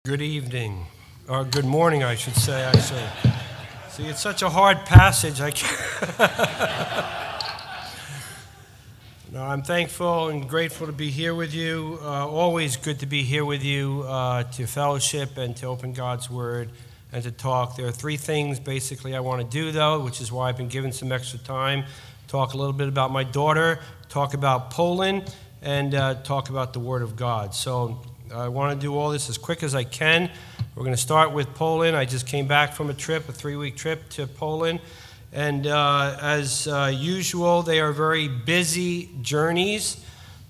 Good evening, or good morning, I should say, actually. See, it's such a hard passage. I can't. No, I'm thankful and grateful to be here with you. Always good to be here with you to fellowship and to open God's Word and to talk. There are three things, basically, I want to do, though, which is why I've been given some extra time. Talk a little bit about my daughter, talk about Poland, and talk about the Word of God. So I want to do all this as quick as I can. We're going to start with Poland. I just came back from a trip, a 3-week trip to Poland. And as usual, they are very busy journeys.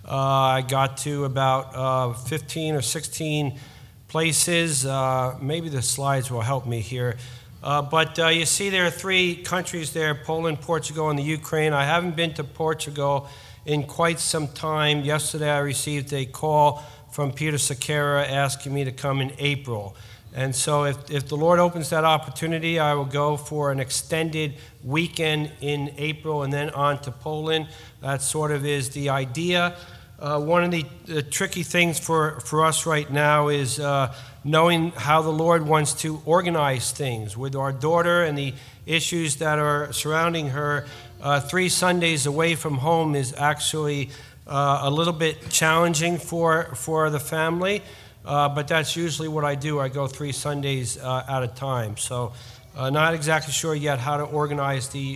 I got to about 15 or 16 places. Maybe the slides will help me here. But you see there are three countries there, Poland, Portugal, and the Ukraine. I haven't been to Portugal in quite some time. Yesterday I received a call from Peter Sakara asking me to come in April. And so if the Lord opens that opportunity, I will go for an extended weekend in April and then on to Poland. That sort of is the idea. One of the tricky things for us right now is knowing how the Lord wants to organize things. With our daughter and the issues that are surrounding her, 3 Sundays away from home is actually a little bit challenging for the family, but that's usually what I do. I go 3 Sundays at a time. So not exactly sure yet how to organize the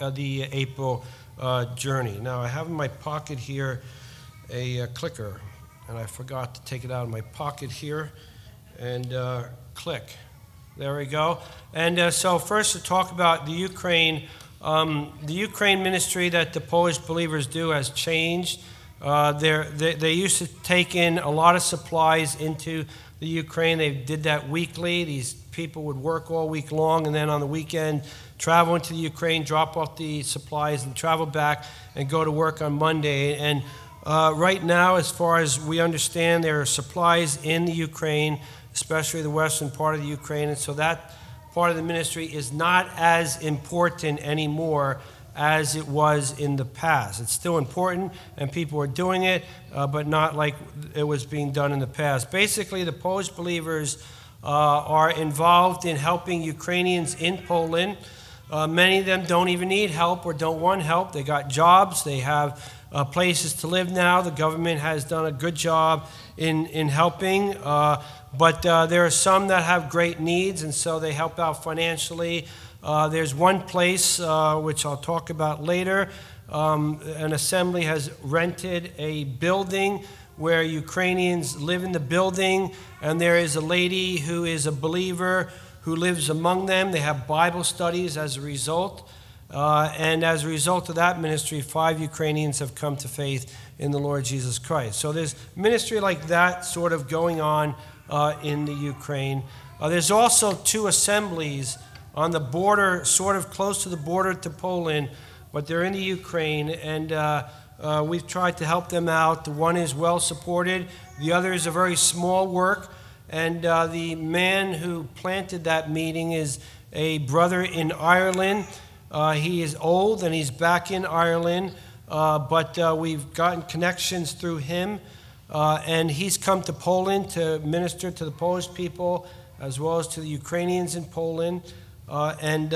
April journey. Now, I have in my pocket here a clicker, and I forgot to take it out of my pocket here, and click. There we go. And so first to talk about the Ukraine. The Ukraine ministry that the Polish believers do has changed. They used to take in a lot of supplies into the Ukraine. They did that weekly. These people would work all week long, and then on the weekend travel into the Ukraine, drop off the supplies, and travel back and go to work on Monday. And right now, as far as we understand, there are supplies in the Ukraine, especially the western part of the Ukraine, and so that part of the ministry is not as important anymore as it was in the past. It's still important, and people are doing it, but not like it was being done in the past. Basically, the Polish believers are involved in helping Ukrainians in Poland. Many of them don't even need help or don't want help. They got jobs. They have places to live now. The government has done a good job in helping, but there are some that have great needs, and so they help out financially. There's one place, which I'll talk about later. An assembly has rented a building where Ukrainians live in the building, and there is a lady who is a believer who lives among them. They have Bible studies as a result. And as a result of that ministry, 5 Ukrainians have come to faith in the Lord Jesus Christ. So there's ministry like that sort of going on in the Ukraine. There's also 2 assemblies on the border, sort of close to the border to Poland, but they're in the Ukraine, and we've tried to help them out. The one is well supported. The other is a very small work, and the man who planted that meeting is a brother in Ireland. He is old, and he's back in Ireland, but we've gotten connections through him, and he's come to Poland to minister to the Polish people as well as to the Ukrainians in Poland. And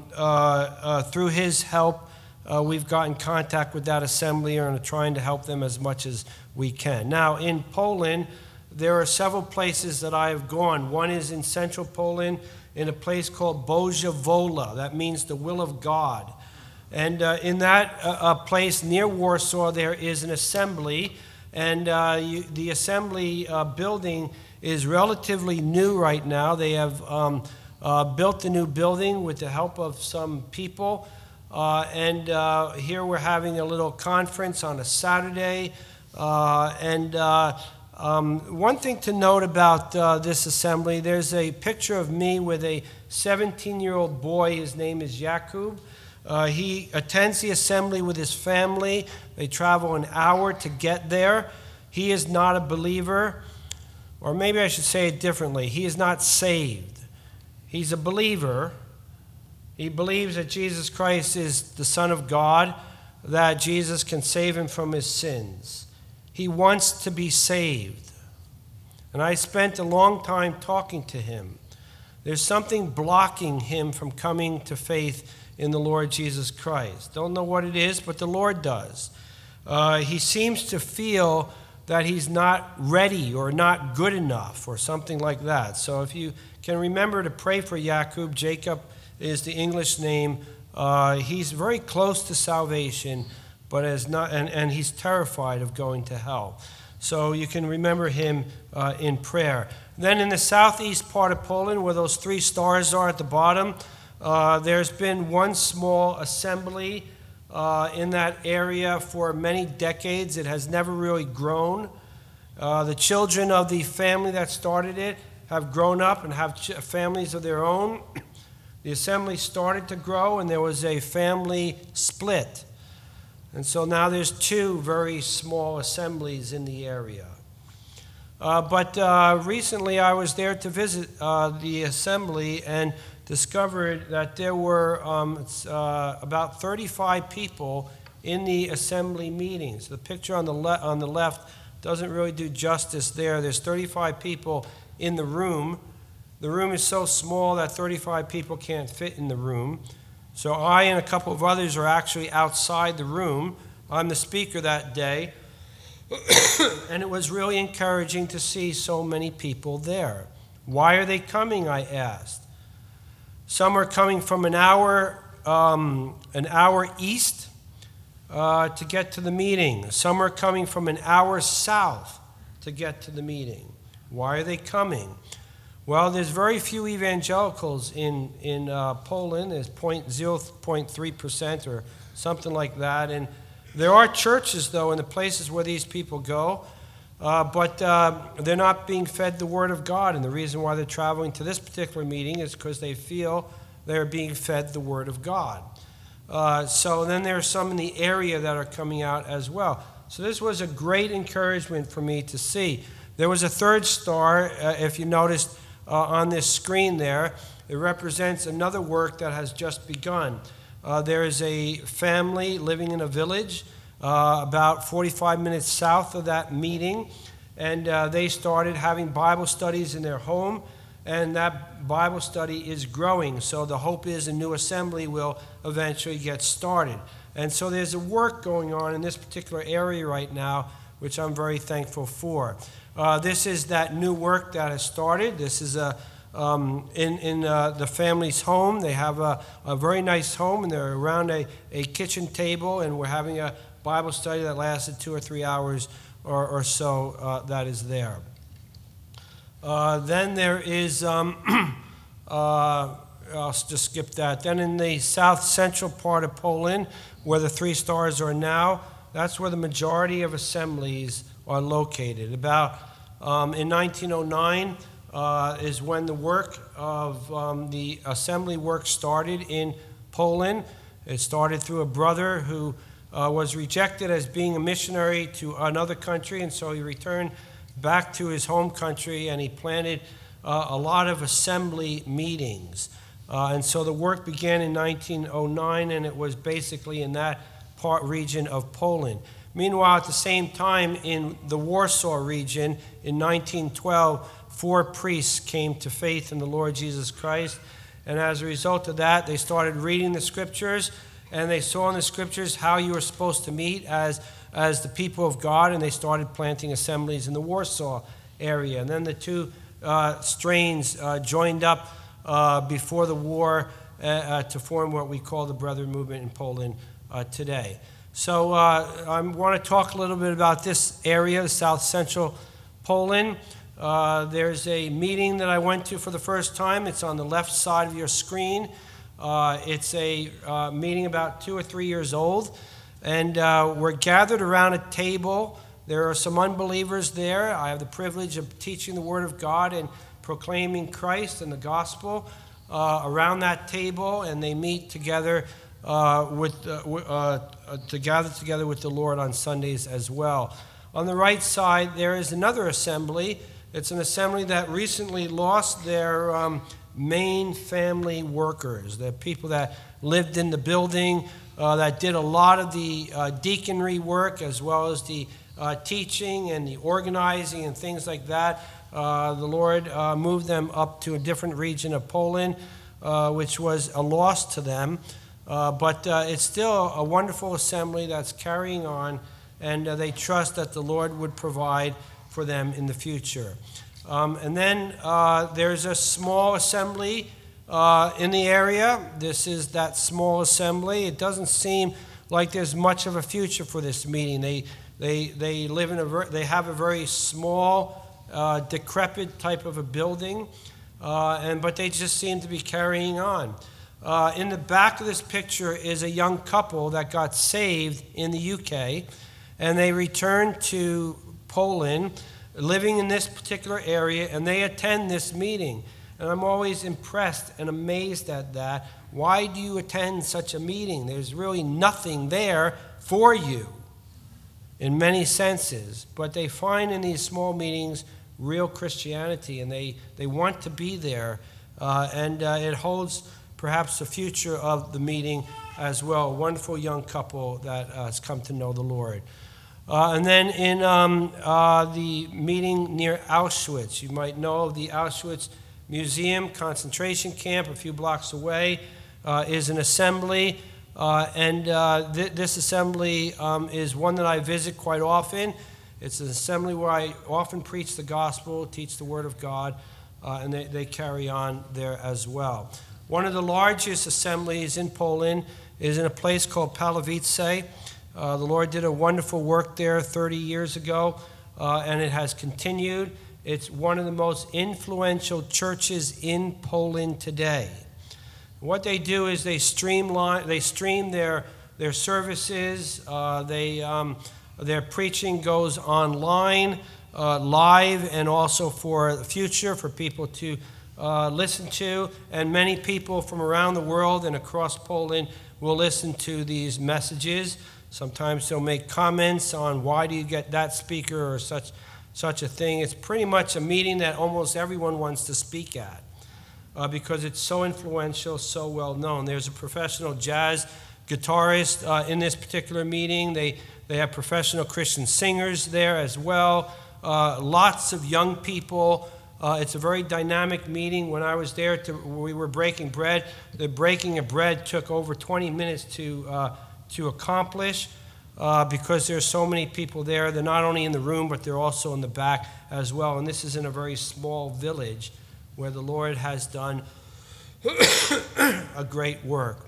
through his help, we've got in contact with that assembly and are trying to help them as much as we can. Now, in Poland, there are several places that I have gone. One is in central Poland in a place called Boża Wola. That means the will of God. And in that place near Warsaw, there is an assembly. And the assembly building is relatively new right now. They have built a new building with the help of some people. And here we're having a little conference on a Saturday. One thing to note about this assembly, there's a picture of me with a 17-year-old boy. His name is Jakub. He attends the assembly with his family. They travel an hour to get there. He is not a believer, or maybe I should say it differently. He is not saved. He's a believer. He believes that Jesus Christ is the Son of God, that Jesus can save him from his sins. He wants to be saved. And I spent a long time talking to him. There's something blocking him from coming to faith in the Lord Jesus Christ. Don't know what it is, but the Lord does. He seems to feel that he's not ready or not good enough or something like that. So if you can remember to pray for Jacob. Jacob is the English name. He's very close to salvation, but is not, and he's terrified of going to hell. So you can remember him in prayer. Then in the southeast part of Poland, where those 3 stars are at the bottom, there's been one small assembly in that area for many decades. It has never really grown. The children of the family that started it have grown up and have families of their own. The assembly started to grow, and there was a family split. And so now there's 2 very small assemblies in the area. But recently I was there to visit the assembly and discovered that there were about 35 people in the assembly meetings. The picture on the left doesn't really do justice there. There's 35 people in the room. The room is so small that 35 people can't fit in the room. So I and a couple of others are actually outside the room. I'm the speaker that day. And it was really encouraging to see so many people there. Why are they coming, I asked. Some are coming from an hour east to get to the meeting. Some are coming from an hour south to get to the meeting. Why are they coming? Well, there's very few evangelicals in Poland. There's 0.3% or something like that. And there are churches, though, in the places where these people go, but they're not being fed the Word of God. And the reason why they're traveling to this particular meeting is because they feel they're being fed the Word of God. So then there are some in the area that are coming out as well. So this was a great encouragement for me to see. There was a 3rd star, if you noticed on this screen there. It represents another work that has just begun. There is a family living in a village about 45 minutes south of that meeting, and they started having Bible studies in their home, and that Bible study is growing. So the hope is a new assembly will eventually get started. And so there's a work going on in this particular area right now, which I'm very thankful for. This is that new work that has started. This is in the family's home. They have a very nice home, and they're around a kitchen table, and we're having a Bible study that lasted 2 or 3 hours or so that is there. Then there is, I'll just skip that. Then in the south central part of Poland, where the 3 stars are now, that's where the majority of assemblies are located. About in 1909 is when the work of the assembly work started in Poland. It started through a brother who was rejected as being a missionary to another country, and so he returned back to his home country, and he planted a lot of assembly meetings. And so the work began in 1909, and it was basically in that region of Poland. Meanwhile, at the same time, in the Warsaw region, in 1912, 4 priests came to faith in the Lord Jesus Christ. And as a result of that, they started reading the Scriptures, and they saw in the Scriptures how you were supposed to meet as the people of God, and they started planting assemblies in the Warsaw area. And then the 2 strains joined up before the war to form what we call the Brethren movement in Poland today. So I want to talk a little bit about this area, south central Poland. There's a meeting that I went to for the first time. It's on the left side of your screen. It's a meeting about 2 or 3 years old, and we're gathered around a table. There are some unbelievers there. I have the privilege of teaching the Word of God and proclaiming Christ and the gospel around that table, and they meet together to gather together with the Lord on Sundays as well. On the right side, there is another assembly. It's an assembly that recently lost their main family workers, the people that lived in the building, that did a lot of the deaconry work as well as the teaching and the organizing and things like that. The Lord moved them up to a different region of Poland, which was a loss to them. But it's still a wonderful assembly that's carrying on, and they trust that the Lord would provide for them in the future. And then there's a small assembly in the area. This is that small assembly. It doesn't seem like there's much of a future for this meeting. They live in they have a very small, decrepit type of a building, but they just seem to be carrying on. In the back of this picture is a young couple that got saved in the UK, and they returned to Poland, living in this particular area, and they attend this meeting. And I'm always impressed and amazed at that. Why do you attend such a meeting? There's really nothing there for you in many senses. But they find in these small meetings real Christianity, and they want to be there. And it holds perhaps the future of the meeting as well. A wonderful young couple that has come to know the Lord. And then in the meeting near Auschwitz, you might know of the Auschwitz Museum concentration camp a few blocks away, is an assembly. This assembly is one that I visit quite often. It's an assembly where I often preach the gospel, teach the word of God, and they carry on there as well. One of the largest assemblies in Poland is in a place called Palawice. The Lord did a wonderful work there 30 years ago, and it has continued. It's one of the most influential churches in Poland today. What they do is they stream their services. Their preaching goes online, live, and also for the future for people to listen to. And many people from around the world and across Poland will listen to these messages. Sometimes they'll make comments on why do you get that speaker or such a thing. It's pretty much a meeting that almost everyone wants to speak at because it's so influential, so well known. There's a professional jazz guitarist in this particular meeting. They have professional Christian singers there as well. Lots of young people. It's a very dynamic meeting. When I was there, we were breaking bread. The breaking of bread took over 20 minutes to accomplish. Because there's so many people there. They're not only in the room, but they're also in the back as well. And this is in a very small village where the Lord has done a great work.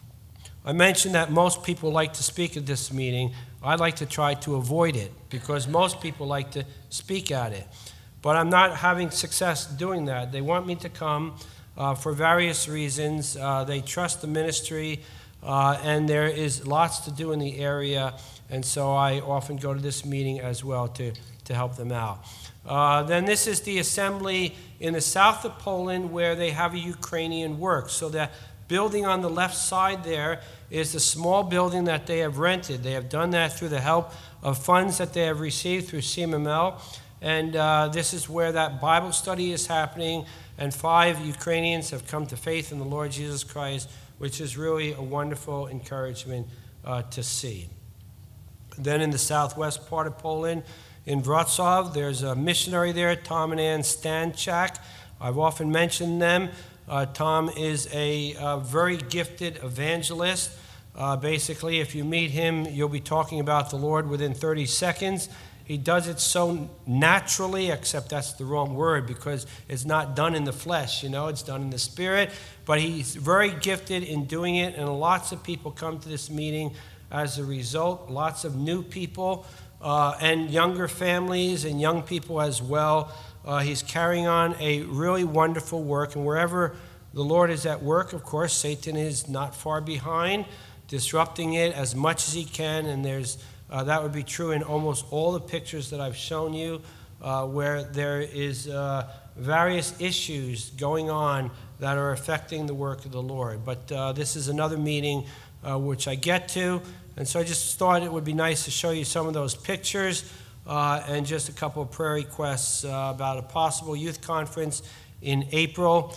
I mentioned that most people like to speak at this meeting. I like to try to avoid it because most people like to speak at it. But I'm not having success doing that. They want me to come for various reasons. They trust the ministry. And there is lots to do in the area, and so I often go to this meeting as well to help them out. Then this is the assembly in the south of Poland where they have a Ukrainian work. So that building on the left side there is the small building that they have rented. They have done that through the help of funds that they have received through CMML, and this is where that Bible study is happening, and 5 Ukrainians have come to faith in the Lord Jesus Christ, which is really a wonderful encouragement to see. Then in the southwest part of Poland, in Wrocław, there's a missionary there, Tom and Ann Stanchak. I've often mentioned them. Tom is a very gifted evangelist. Basically, if you meet him, you'll be talking about the Lord within 30 seconds. He does it so naturally, except that's the wrong word because it's not done in the flesh, it's done in the spirit. But he's very gifted in doing it, and lots of people come to this meeting as a result. Lots of new people and younger families and young people as well. He's carrying on a really wonderful work, and wherever the Lord is at work, of course, Satan is not far behind, disrupting it as much as he can, and that would be true in almost all the pictures that I've shown you, where there is various issues going on that are affecting the work of the Lord. But this is another meeting which I get to, and so I just thought it would be nice to show you some of those pictures and just a couple of prayer requests about a possible youth conference in April,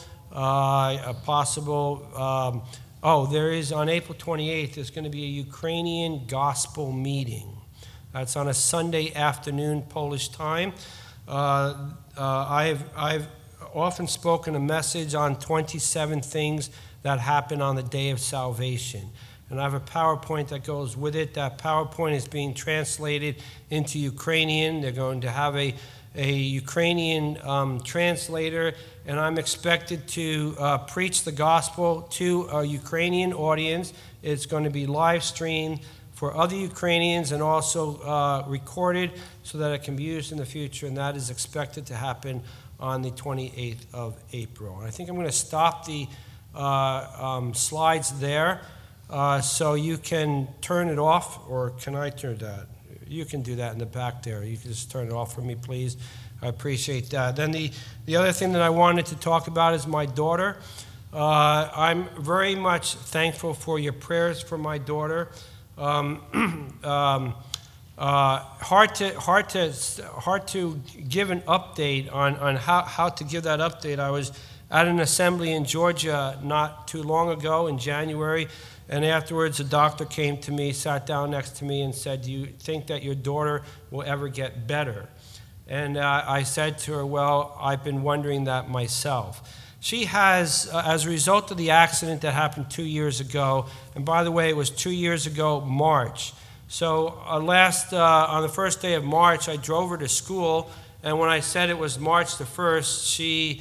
a possible... there is on April 28th, there's going to be a Ukrainian gospel meeting. That's on a Sunday afternoon Polish time. I've often spoken a message on 27 things that happen on the day of salvation. And I have a PowerPoint that goes with it. That PowerPoint is being translated into Ukrainian. They're going to have a Ukrainian translator, and I'm expected to preach the gospel to a Ukrainian audience. It's going to be live streamed for other Ukrainians and also recorded so that it can be used in the future, and that is expected to happen on the 28th of April. And I think I'm going to stop the slides there so you can turn it off, or can I turn that? You can do that in the back there. You can just turn it off for me, please. I appreciate that. Then the other thing that I wanted to talk about is my daughter. I'm very much thankful for your prayers for my daughter. Hard to give an update on how to give that update. I was at an assembly in Georgia not too long ago in January, and afterwards a doctor came to me, sat down next to me, and said, "Do you think that your daughter will ever get better?" And I said to her, "Well, I've been wondering that myself." She has, as a result of the accident that happened 2 years ago, and by the way, it was 2 years ago, March. So on the first day of March, I drove her to school, and when I said it was March the 1st, she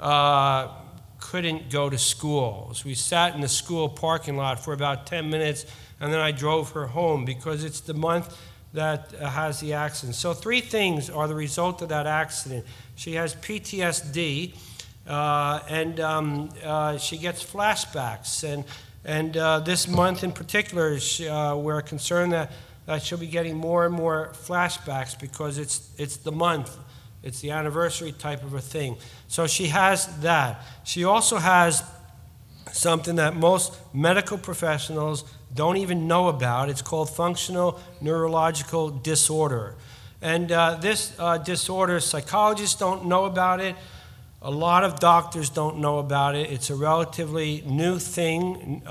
couldn't go to school. So we sat in the school parking lot for about 10 minutes, and then I drove her home because it's the month that has the accident. So 3 things are the result of that accident. She has PTSD, and she gets flashbacks. And this month in particular, we're concerned that she'll be getting more and more flashbacks because it's the month. It's the anniversary type of a thing. So she has that. She also has something that most medical professionals don't even know about. It's called functional neurological disorder. And this disorder, psychologists don't know about it. A lot of doctors don't know about it. It's a relatively new thing,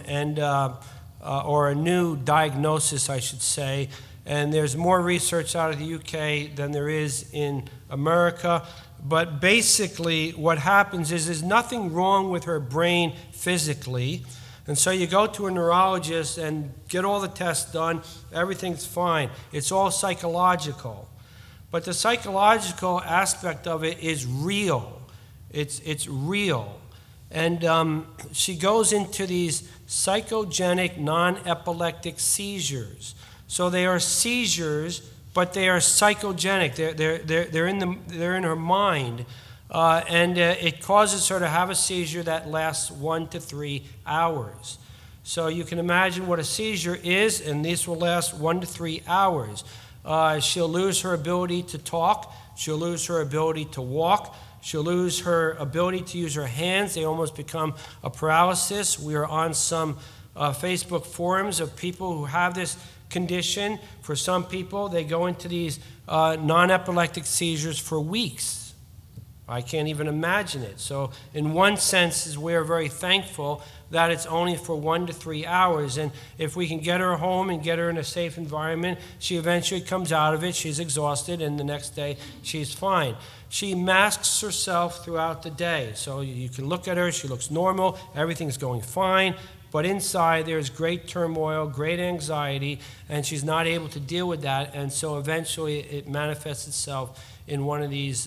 or a new diagnosis, I should say. And there's more research out of the UK than there is in America. But basically, what happens is there's nothing wrong with her brain physically. And so you go to a neurologist and get all the tests done. Everything's fine. It's all psychological. But the psychological aspect of it is real. It's real. And she goes into these psychogenic non-epileptic seizures. So they are seizures, but they are psychogenic. They're in her mind, and it causes her to have a seizure that lasts 1 to 3 hours. So you can imagine what a seizure is, and this will last 1 to 3 hours. She'll lose her ability to talk. She'll lose her ability to walk. She'll lose her ability to use her hands. They almost become a paralysis. We are on some Facebook forums of people who have this condition. For some people, they go into these non-epileptic seizures for weeks. I can't even imagine it. So in one sense, we're very thankful that it's only for 1 to 3 hours. And if we can get her home and get her in a safe environment, she eventually comes out of it. She's exhausted, and the next day she's fine. She masks herself throughout the day. So you can look at her. She looks normal. Everything's going fine. But inside, there's great turmoil, great anxiety, and she's not able to deal with that. And so eventually, it manifests itself in one of these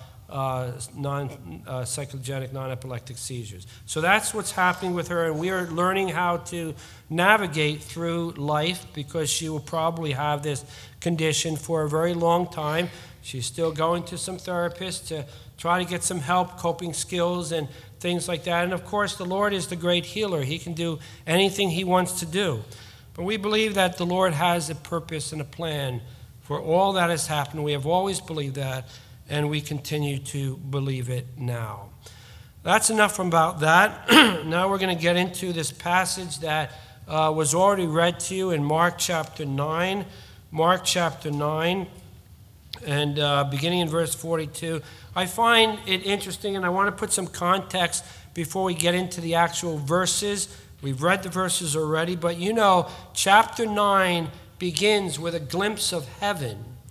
psychogenic non-epileptic seizures. So that's what's happening with her, and we are learning how to navigate through life because she will probably have this condition for a very long time. She's still going to some therapists to try to get some help, coping skills, and things like that. And of course, the Lord is the great healer. He can do anything He wants to do. But we believe that the Lord has a purpose and a plan for all that has happened. We have always believed that, and we continue to believe it now. That's enough about that. Now we're going to get into this passage that was already read to you in Mark chapter 9. Mark chapter 9, and beginning in verse 42. I find it interesting, and I want to put some context before we get into the actual verses. We've read the verses already, but you know, chapter 9 begins with a glimpse of heaven.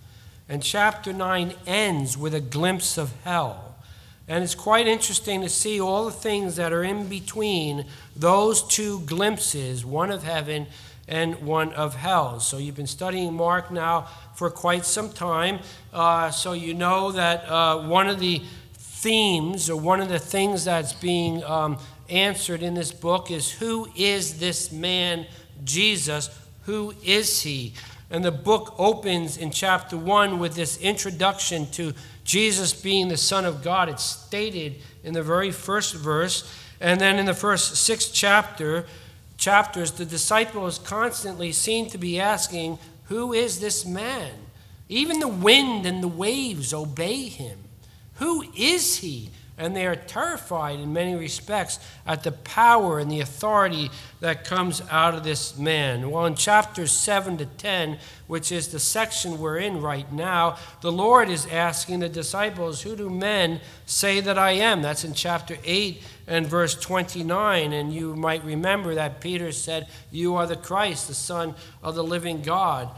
And chapter 9 ends with a glimpse of hell. And it's quite interesting to see all the things that are in between those two glimpses, one of heaven and one of hell. So you've been studying Mark now for quite some time. So you know that one of the themes, or one of the things that's being answered in this book is, who is this man, Jesus? Who is he? And the book opens in chapter 1 with this introduction to Jesus being the Son of God. It's stated in the very first verse. And then in the first 6 chapters, the disciples constantly seem to be asking, who is this man? Even the wind and the waves obey him. Who is he? And they are terrified in many respects at the power and the authority that comes out of this man. Well, in chapters 7 to 10, which is the section we're in right now, the Lord is asking the disciples, who do men say that I am? That's in chapter 8 and verse 29. And you might remember that Peter said, you are the Christ, the Son of the living God.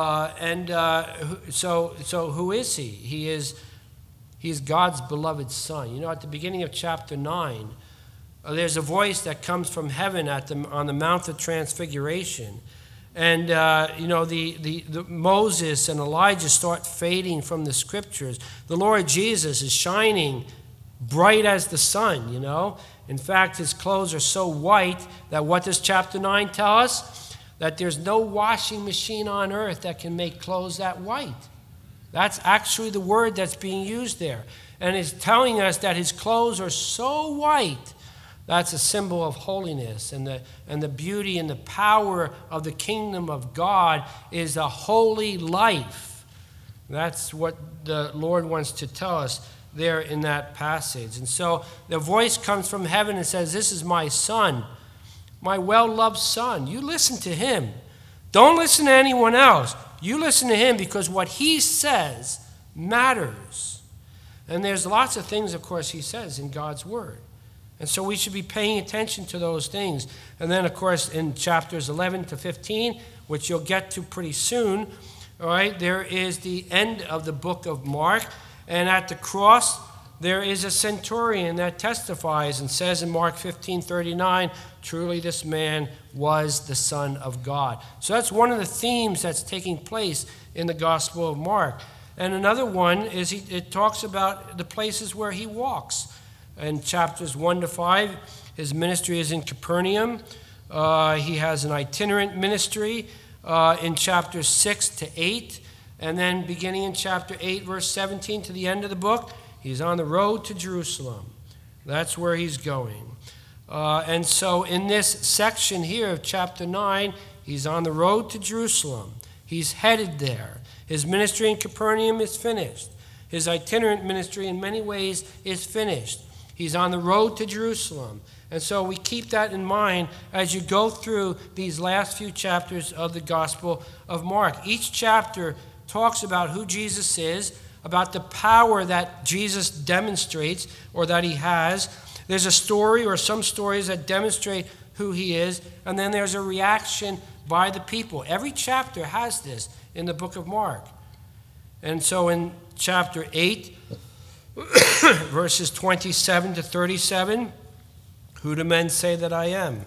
So who is he? He's God's beloved Son. You know, at the beginning of chapter 9, there's a voice that comes from heaven on the Mount of Transfiguration. And, the Moses and Elijah start fading from the scriptures. The Lord Jesus is shining bright as the sun, you know. In fact, his clothes are so white that what does chapter 9 tell us? That there's no washing machine on earth that can make clothes that white. That's actually the word that's being used there. And it's telling us that his clothes are so white. That's a symbol of holiness. And the beauty and the power of the kingdom of God is a holy life. That's what the Lord wants to tell us there in that passage. And so the voice comes from heaven and says, this is my Son, my well-loved Son. You listen to him. Don't listen to anyone else. You listen to him, because what he says matters. And there's lots of things, of course, he says in God's word. And so we should be paying attention to those things. And then, of course, in chapters 11 to 15, which you'll get to pretty soon, all right, there is the end of the book of Mark. And at the cross, there is a centurion that testifies and says in Mark 15:39, truly this man was the Son of God. So that's one of the themes that's taking place in the Gospel of Mark. And another one is it talks about the places where he walks. In chapters 1 to 5, his ministry is in Capernaum. He has an itinerant ministry in chapters 6 to 8. And then beginning in chapter 8, verse 17 to the end of the book, he's on the road to Jerusalem. That's where he's going. And so in this section here of chapter 9, he's on the road to Jerusalem. He's headed there. His ministry in Capernaum is finished. His itinerant ministry in many ways is finished. He's on the road to Jerusalem. And so we keep that in mind as you go through these last few chapters of the Gospel of Mark. Each chapter talks about who Jesus is, about the power that Jesus demonstrates or that he has. There's a story or some stories that demonstrate who he is, and then there's a reaction by the people. Every chapter has this in the book of Mark. And so in chapter 8, verses 27 to 37, who do men say that I am?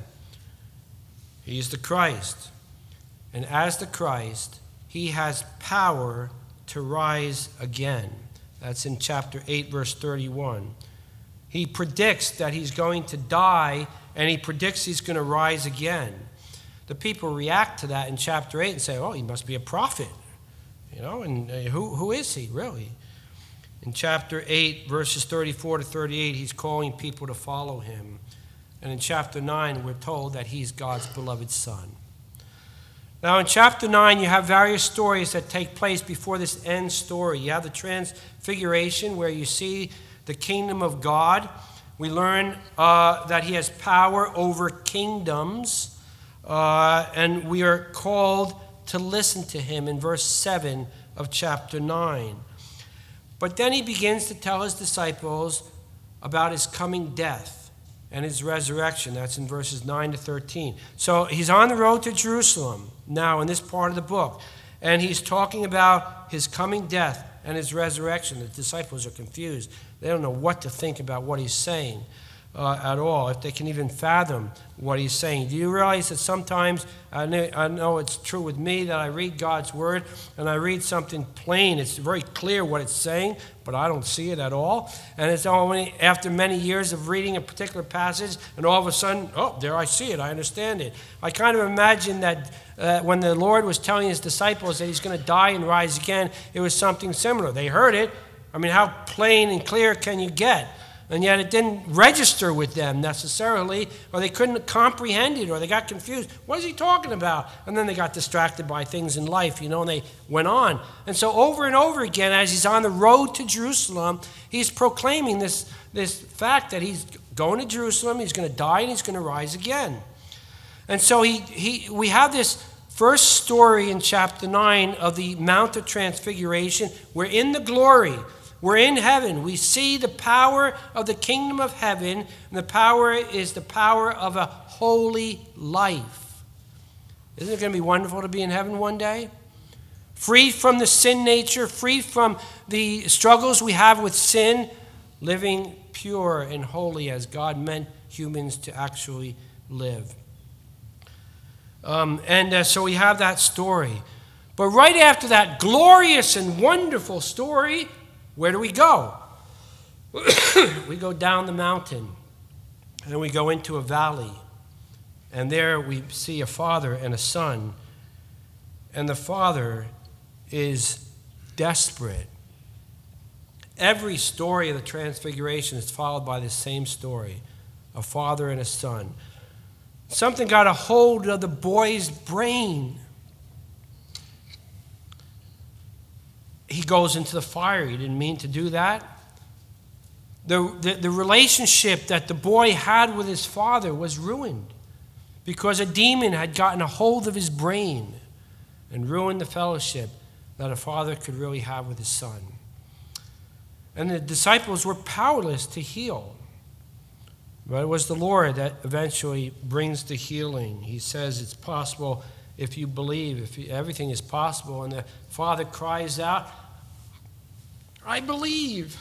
He's the Christ. And as the Christ, he has power to rise again. That's in chapter 8, verse 31. He predicts that he's going to die, and he predicts he's going to rise again. The people react to that in chapter 8 and say, oh, he must be a prophet. You know, and who is he, really? In chapter 8, verses 34 to 38, he's calling people to follow him. And in chapter 9, we're told that he's God's beloved Son. Now, in chapter 9, you have various stories that take place before this end story. You have the Transfiguration, where you see the kingdom of God. We learn that he has power over kingdoms, and we are called to listen to him in verse 7 of chapter 9. But then he begins to tell his disciples about his coming death and his resurrection. That's in verses 9 to 13. So he's on the road to Jerusalem now in this part of the book. And he's talking about his coming death and his resurrection. The disciples are confused. They don't know what to think about what he's saying at all, if they can even fathom what he's saying. Do you realize that sometimes, I know it's true with me, that I read God's word and I read something plain. It's very clear what it's saying, but I don't see it at all. And it's only after many years of reading a particular passage, and all of a sudden, oh, there I see it, I understand it. I kind of imagine that when the Lord was telling his disciples that he's going to die and rise again, it was something similar. They heard it. I mean, how plain and clear can you get? And yet it didn't register with them necessarily, or they couldn't comprehend it, or they got confused. What is he talking about? And then they got distracted by things in life, and they went on. And so over and over again, as he's on the road to Jerusalem, he's proclaiming this fact that he's going to Jerusalem, he's going to die, and he's going to rise again. And so we have this first story in chapter 9 of the Mount of Transfiguration. We're in the glory. We're in heaven. We see the power of the kingdom of heaven, and the power is the power of a holy life. Isn't it going to be wonderful to be in heaven one day? Free from the sin nature, free from the struggles we have with sin, living pure and holy as God meant humans to actually live. So we have that story. But right after that glorious and wonderful story, where do we go? We go down the mountain, and we go into a valley. And there we see a father and a son. And the father is desperate. Every story of the Transfiguration is followed by the same story, a father and a son. Something got a hold of the boy's brain. He goes into the fire. He didn't mean to do that. The relationship that the boy had with his father was ruined because a demon had gotten a hold of his brain and ruined the fellowship that a father could really have with his son. And the disciples were powerless to heal. But it was the Lord that eventually brings the healing. He says it's possible if you believe, everything is possible. And the father cries out, I believe.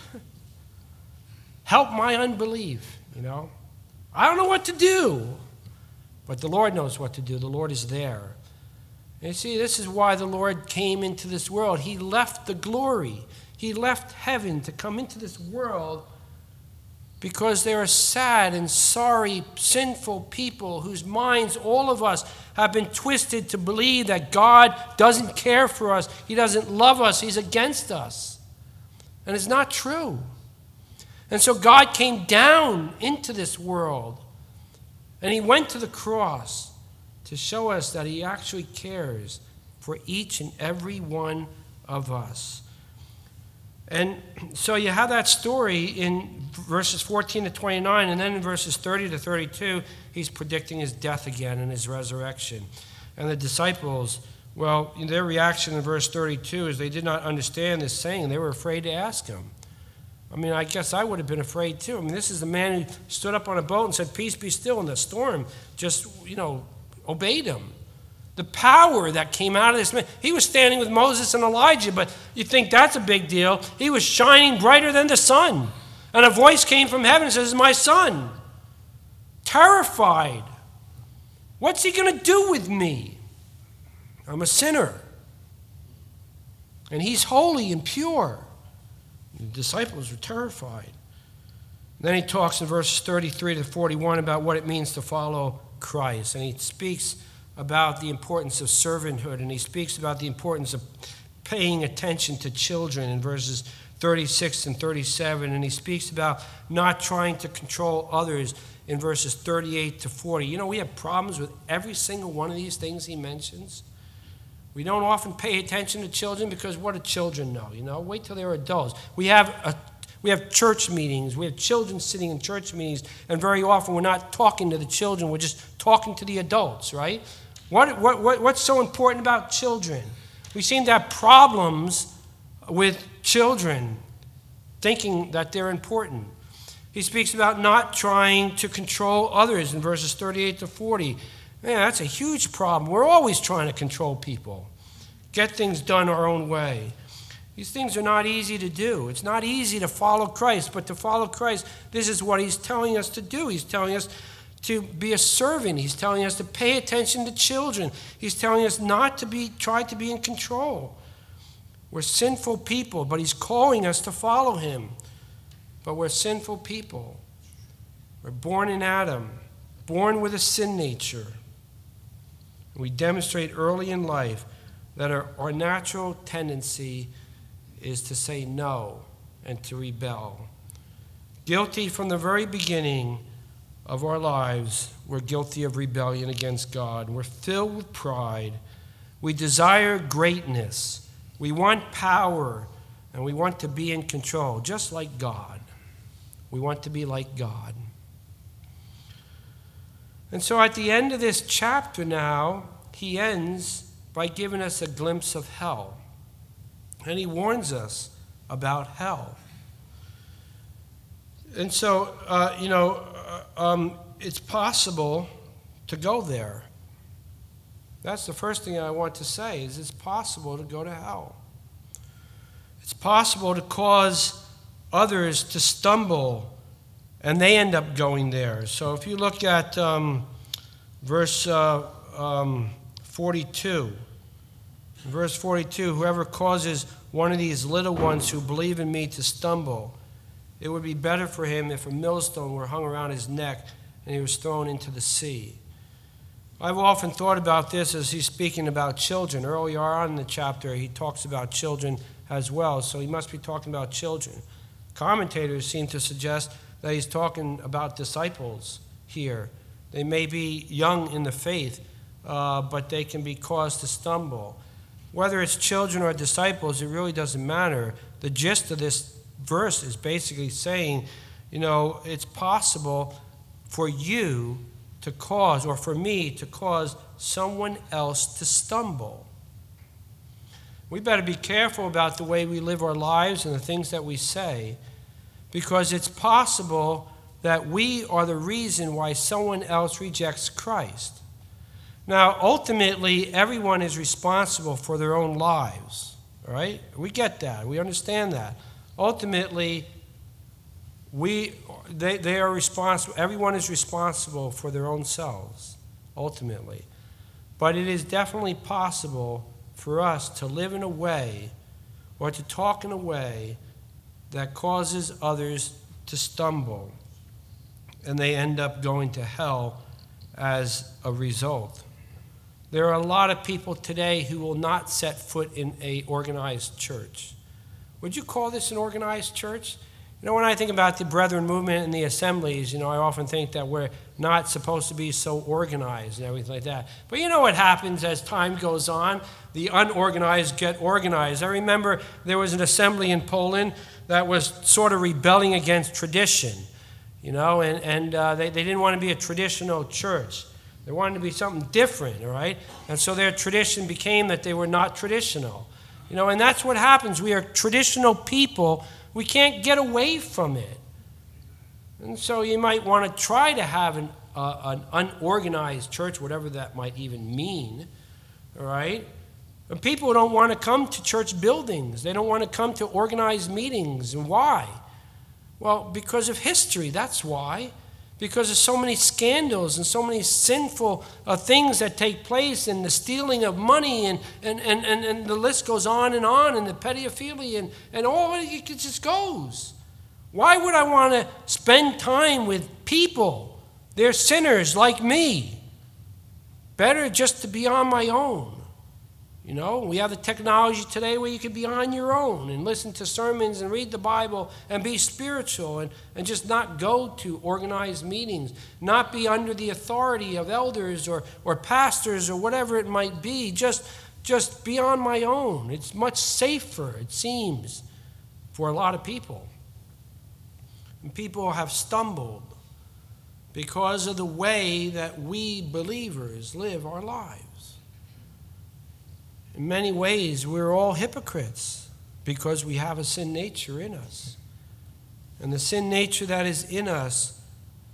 Help my unbelief, I don't know what to do. But the Lord knows what to do. The Lord is there. And you see, this is why the Lord came into this world. He left the glory. He left heaven to come into this world because there are sad and sorry, sinful people whose minds, all of us, have been twisted to believe that God doesn't care for us. He doesn't love us. He's against us. And it's not true. And so God came down into this world, and he went to the cross to show us that he actually cares for each and every one of us. And so you have that story in verses 14 to 29, and then in verses 30 to 32, he's predicting his death again and his resurrection. And the disciples, well, their reaction in verse 32 is they did not understand this saying. They were afraid to ask him. I mean, I guess I would have been afraid too. I mean, this is the man who stood up on a boat and said, peace be still, and the storm just, obeyed him. The power that came out of this man. He was standing with Moses and Elijah, but you think that's a big deal. He was shining brighter than the sun. And a voice came from heaven and says, my son. Terrified. What's he going to do with me? I'm a sinner. And he's holy and pure. The disciples were terrified. Then he talks in verses 33 to 41 about what it means to follow Christ. And he speaks about the importance of servanthood, and he speaks about the importance of paying attention to children in verses 36 and 37, and he speaks about not trying to control others in verses 38 to 40. We have problems with every single one of these things he mentions. We don't often pay attention to children because what do children know? Wait till they're adults. We have church meetings. We have children sitting in church meetings, and very often we're not talking to the children. We're just talking to the adults, right? What's so important about children? We seem to have problems with children, thinking that they're important. He speaks about not trying to control others in verses 38 to 40. Man, that's a huge problem. We're always trying to control people. get things done our own way. These things are not easy to do. It's not easy to follow Christ, but to follow Christ, this is what he's telling us to do. He's telling us to be a servant. He's telling us to pay attention to children. He's telling us not to try to be in control. We're sinful people, but he's calling us to follow him. But we're sinful people. We're born in Adam, born with a sin nature. We demonstrate early in life that our natural tendency is to say no and to rebel. Guilty from the very beginning of our lives, we're guilty of rebellion against God. We're filled with pride. We desire greatness. We want power, and we want to be in control, just like God. We want to be like God. And so at the end of this chapter now, he ends by giving us a glimpse of hell. And he warns us about hell. And so, it's possible to go there. That's the first thing I want to say, is it's possible to go to hell. It's possible to cause others to stumble, and they end up going there. So if you look at verse 42, verse 42, whoever causes one of these little ones who believe in me to stumble, it would be better for him if a millstone were hung around his neck and he was thrown into the sea. I've often thought about this as he's speaking about children. Earlier on in the chapter, he talks about children as well, so he must be talking about children. Commentators seem to suggest that he's talking about disciples here. They may be young in the faith, but they can be caused to stumble. Whether it's children or disciples, it really doesn't matter. The gist of this verse is basically saying, it's possible for you to cause, or for me to cause someone else to stumble. We better be careful about the way we live our lives and the things that we say, because it's possible that we are the reason why someone else rejects Christ. Now, ultimately, everyone is responsible for their own lives, all right? We get that. We understand that. Ultimately, they are responsible. Everyone is responsible for their own selves, ultimately. But it is definitely possible for us to live in a way or to talk in a way that causes others to stumble, and they end up going to hell as a result. There are a lot of people today who will not set foot in an organized church. Would you call this an organized church? When I think about the Brethren movement and the assemblies, I often think that we're not supposed to be so organized and everything like that. But you know what happens as time goes on? The unorganized get organized. I remember there was an assembly in Poland that was sort of rebelling against tradition, and they didn't want to be a traditional church. They wanted to be something different, all right? And so their tradition became that they were not traditional. And that's what happens. We are traditional people. We can't get away from it. And so you might want to try to have an unorganized church, whatever that might even mean, all right? And people don't want to come to church buildings. They don't want to come to organized meetings. And why? Well, because of history, that's why. Because of so many scandals and so many sinful things that take place, and the stealing of money, and the list goes on, and the pedophilia, and all it just goes. Why would I want to spend time with people? They're sinners like me. Better just to be on my own. We have the technology today where you can be on your own and listen to sermons and read the Bible and be spiritual and just not go to organized meetings, not be under the authority of elders or pastors or whatever it might be, just be on my own. It's much safer, it seems, for a lot of people. And people have stumbled because of the way that we believers live our lives. In many ways, we're all hypocrites because we have a sin nature in us. And the sin nature that is in us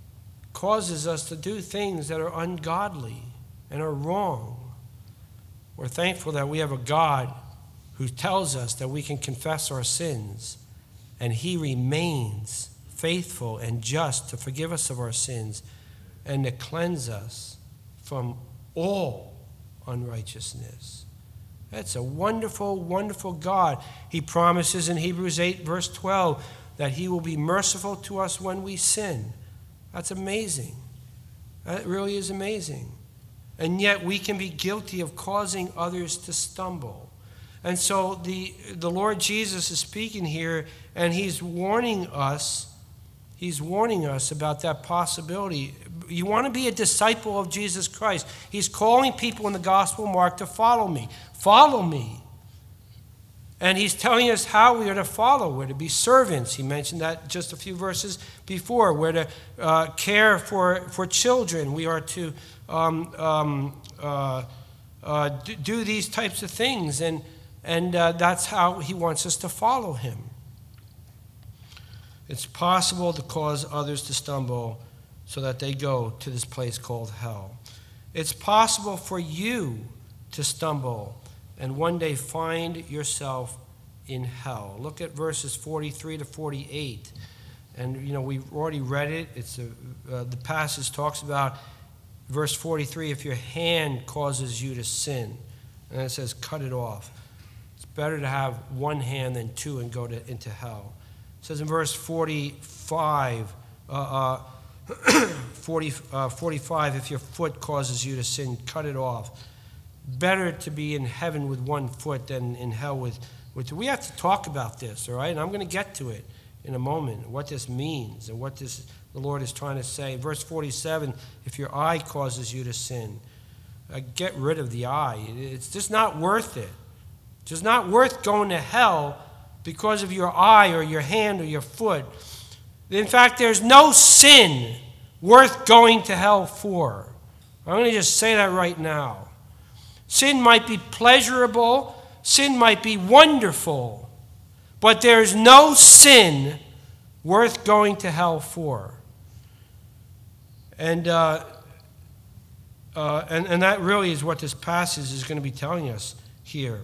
causes us to do things that are ungodly and are wrong. We're thankful that we have a God who tells us that we can confess our sins, and he remains faithful and just to forgive us of our sins and to cleanse us from all unrighteousness. That's a wonderful, wonderful God. He promises in Hebrews 8, verse 12, that he will be merciful to us when we sin. That's amazing. That really is amazing. And yet we can be guilty of causing others to stumble. And so the Lord Jesus is speaking here, and he's warning us about that possibility. You want to be a disciple of Jesus Christ. He's calling people in the Gospel of Mark to follow me. Follow me. And he's telling us how we are to follow. We're to be servants. He mentioned that just a few verses before. We're to care for children. We are to do these types of things. And that's how he wants us to follow him. It's possible to cause others to stumble so that they go to this place called hell. It's possible for you to stumble and one day find yourself in hell. Look at verses 43 to 48. And, we've already read it. The passage talks about verse 43, if your hand causes you to sin. And it says, cut it off. It's better to have one hand than two and go into hell. It says in verse 45, 45, if your foot causes you to sin, cut it off. Better to be in heaven with one foot than in hell with two. We have to talk about this, all right? And I'm going to get to it in a moment, what this means and what the Lord is trying to say. Verse 47, if your eye causes you to sin, get rid of the eye. It's just not worth it. It's just not worth going to hell because of your eye or your hand or your foot. In fact, there's no sin worth going to hell for. I'm going to just say that right now. Sin might be pleasurable, sin might be wonderful, but there's no sin worth going to hell for. And that really is what this passage is going to be telling us here.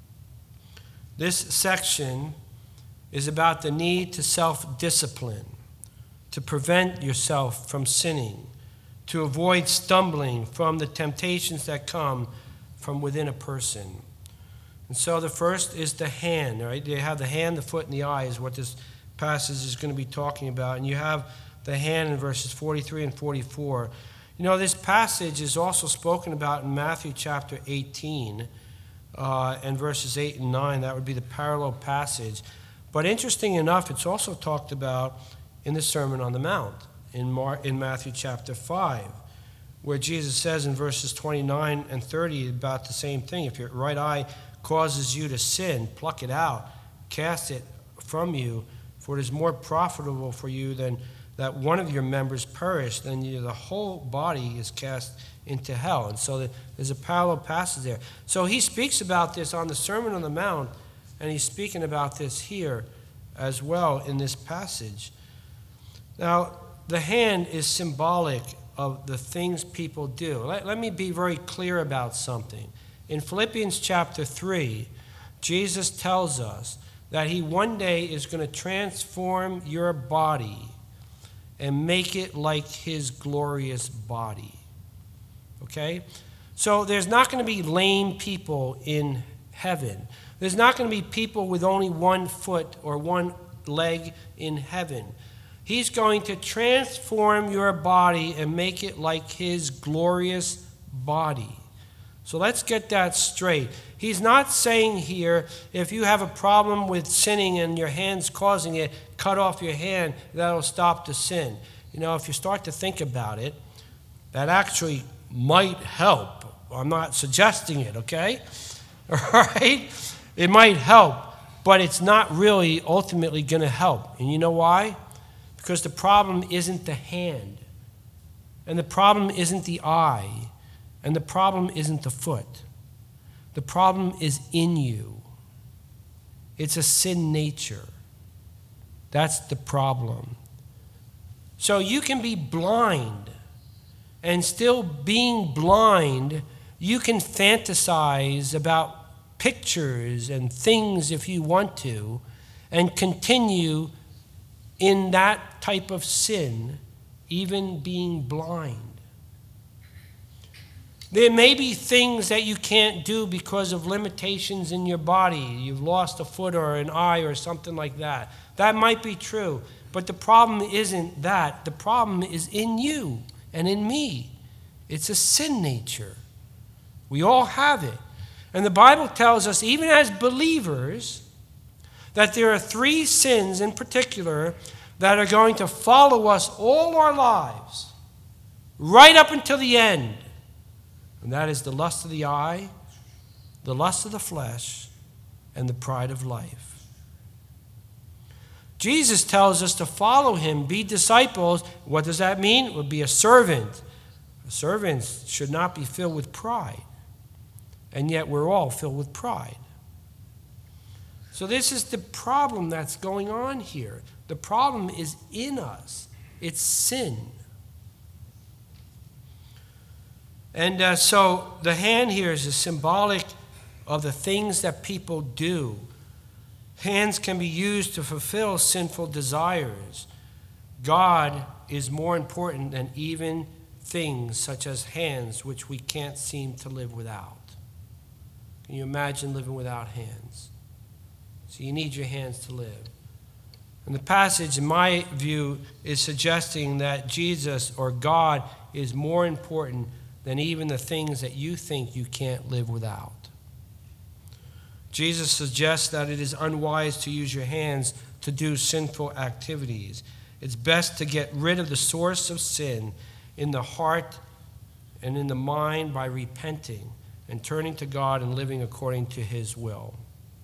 This section is about the need to self-discipline, to prevent yourself from sinning, to avoid stumbling from the temptations that come from within a person. And so the first is the hand, right? You have the hand, the foot, and the eye is what this passage is going to be talking about. And you have the hand in verses 43 and 44. This passage is also spoken about in Matthew chapter 18 and verses 8 and 9. That would be the parallel passage. But interesting enough, it's also talked about in the Sermon on the Mount in Matthew chapter 5. Where Jesus says in verses 29 and 30 about the same thing. If your right eye causes you to sin, pluck it out, cast it from you, for it is more profitable for you than that one of your members perish, than the whole body is cast into hell. And so there's a parallel passage there. So he speaks about this on the Sermon on the Mount, and he's speaking about this here as well in this passage. Now, the hand is symbolic of the things people do. Let me be very clear about something. In Philippians chapter 3, Jesus tells us that he one day is going to transform your body and make it like his glorious body. Okay? So there's not going to be lame people in heaven. There's not going to be people with only one foot or one leg in heaven. He's going to transform your body and make it like his glorious body. So let's get that straight. He's not saying here, if you have a problem with sinning and your hand's causing it, cut off your hand, that'll stop the sin. If you start to think about it, that actually might help. I'm not suggesting it, okay? All right? It might help, but it's not really ultimately going to help. And you know why? Because the problem isn't the hand, and the problem isn't the eye, and the problem isn't the foot. The problem is in you. It's a sin nature. That's the problem. So you can be blind, and still being blind, You can fantasize about pictures and things if you want to, and continue in that type of sin, even being blind. There may be things that you can't do because of limitations in your body. You've lost a foot or an eye or something like that. That might be true, but the problem isn't that. The problem is in you and in me. It's a sin nature. We all have it. And the Bible tells us, even as believers, that there are 3 sins in particular that are going to follow us all our lives, right up until the end. And that is the lust of the eye, the lust of the flesh, and the pride of life. Jesus tells us to follow him, be disciples. What does that mean? It would be a servant. Servants should not be filled with pride. And yet we're all filled with pride. So this is the problem that's going on here. The problem is in us. It's sin. And so the hand here is a symbolic of the things that people do. Hands can be used to fulfill sinful desires. God is more important than even things such as hands, which we can't seem to live without. Can you imagine living without hands? So you need your hands to live. And the passage, in my view, is suggesting that Jesus or God is more important than even the things that you think you can't live without. Jesus suggests that it is unwise to use your hands to do sinful activities. It's best to get rid of the source of sin in the heart and in the mind by repenting and turning to God and living according to his will.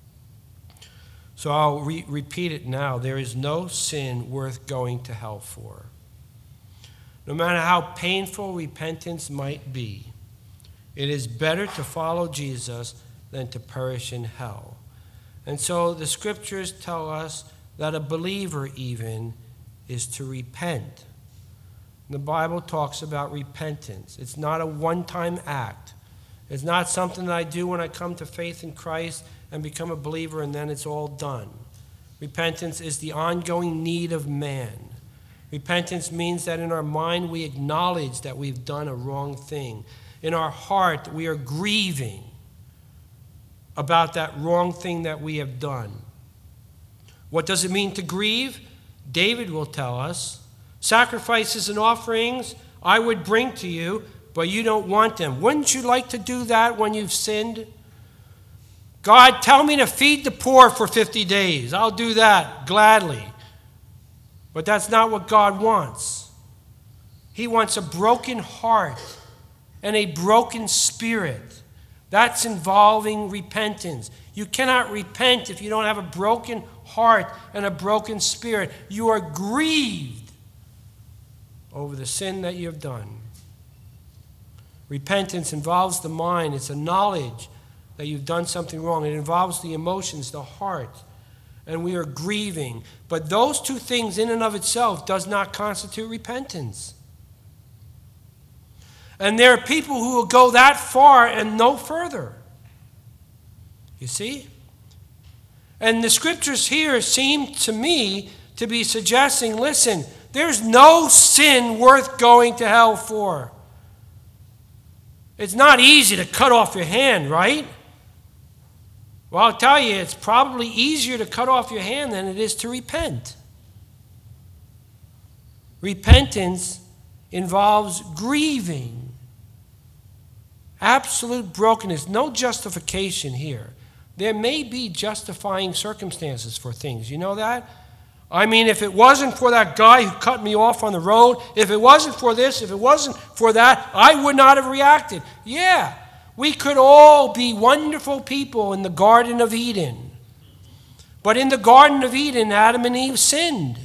So I'll repeat it now. There is no sin worth going to hell for. No matter how painful repentance might be, it is better to follow Jesus than to perish in hell. And so the scriptures tell us that a believer even is to repent. The Bible talks about repentance. It's not a one-time act. It's not something that I do when I come to faith in Christ and become a believer and then it's all done. Repentance is the ongoing need of man. Repentance means that in our mind we acknowledge that we've done a wrong thing. In our heart we are grieving about that wrong thing that we have done. What does it mean to grieve? David will tell us, sacrifices and offerings I would bring to you, but you don't want them. Wouldn't you like to do that when you've sinned? God, tell me to feed the poor for 50 days. I'll do that gladly. But that's not what God wants. He wants a broken heart and a broken spirit. That's involving repentance. You cannot repent if you don't have a broken heart and a broken spirit. You are grieved over the sin that you have done. Repentance involves the mind. It's a knowledge that you've done something wrong. It involves the emotions, the heart. And we are grieving. But those two things in and of itself does not constitute repentance. And there are people who will go that far and no further. You see? And the scriptures here seem to me to be suggesting, listen, there's no sin worth going to hell for. It's not easy to cut off your hand, right? Well, I'll tell you, it's probably easier to cut off your hand than it is to repent. Repentance involves grieving. Absolute brokenness. No justification here. There may be justifying circumstances for things. You know that? I mean, if it wasn't for that guy who cut me off on the road, if it wasn't for this, if it wasn't for that, I would not have reacted. Yeah, we could all be wonderful people in the Garden of Eden. But in the Garden of Eden, Adam and Eve sinned.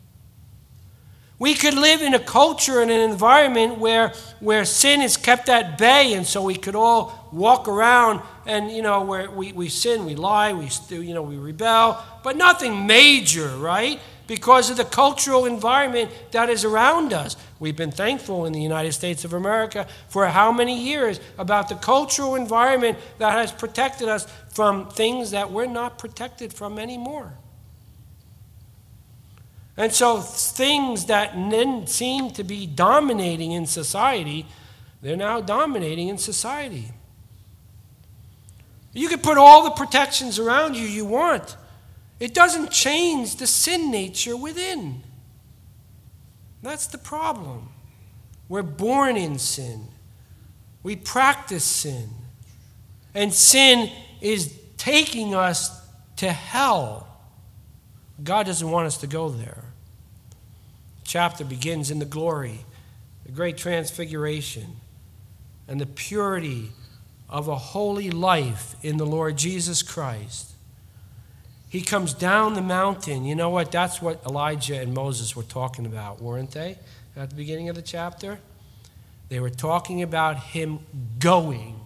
We could live in a culture and an environment where sin is kept at bay, and so we could all walk around and, where we sin, we lie, we rebel, but nothing major, right? because of the cultural environment that is around us. We've been thankful in the United States of America for how many years about the cultural environment that has protected us from things that we're not protected from anymore. And so things that didn't seem to be dominating in society, they're now dominating in society. You can put all the protections around you want. It doesn't change the sin nature within. That's the problem. We're born in sin. We practice sin. And sin is taking us to hell. God doesn't want us to go there. The chapter begins in the glory, the great transfiguration, and the purity of a holy life in the Lord Jesus Christ. He comes down the mountain. You know what? That's what Elijah and Moses were talking about, weren't they? At the beginning of the chapter? They were talking about him going,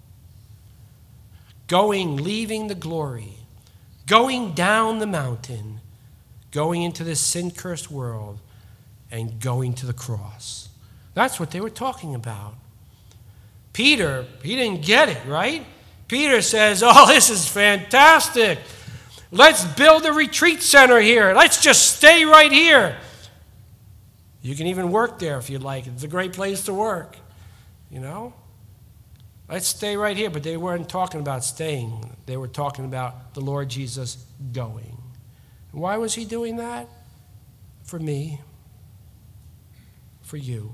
leaving the glory, going down the mountain, going into this sin-cursed world, and going to the cross. That's what they were talking about. Peter, he didn't get it, right? Peter says, oh, this is fantastic. Let's build a retreat center here. Let's just stay right here. You can even work there if you'd like. It's a great place to work, you know? Let's stay right here. But they weren't talking about staying. They were talking about the Lord Jesus going. And why was he doing that? For me. For you.